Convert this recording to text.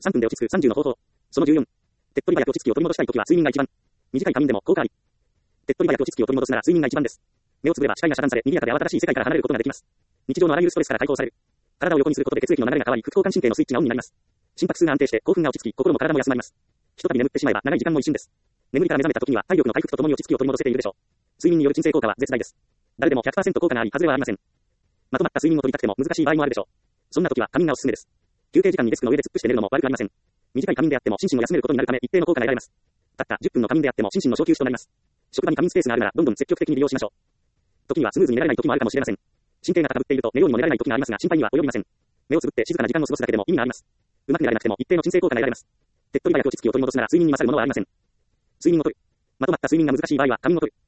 3分で落ち着く30の方法。その14。手っ取り早く落ち着きを取り戻したいときは睡眠が一番。短い仮眠でも効果あり。手っ取り早く落ち着きを取り戻すなら睡眠が一番です。目をつぶれば視界が遮断され、賑やかで慌ただしい世界から離れることができます。日常のあらゆるストレスから解放される。体を横にすることで血液の流れが変わり、副交感神経のスイッチがオンになります。心拍数が安定して興奮が落ち着き、心も体も休まります。ひとたび眠ってしまえば長い時間も一瞬です。眠りから目覚めた時には体力の回復とともに落ち着きを取り戻せているでしょう。睡眠による鎮静効果は絶大です。誰でも 100% 効果があり、外れはありません。まとまった睡眠を取りたくても難しい場合もあるでしょう。そんな時は仮眠がおすすめです。休憩時間にデスクの上で突っ伏して寝るのも悪くありません。短い仮眠であっても心身を休めることになるため一定の効果が得られます。たった10分の仮眠であっても心身の小休止となります。職場に仮眠スペースがあるならどんどん積極的に利用しましょう。時にはスムーズに寝られない時もあるかもしれません。神経が高ぶっていると寝ようにも寝られない時がありますが心配には及びません。目をつぶって静かな時間を過ごすだけでも意味があります。うまくなれなくても一定の鎮静効果が得られます。手っ取り早く落ち着きを取り戻すなら睡眠に勝るものはありません。睡眠をとる。まとまった睡眠が難しい場合は仮眠をとる。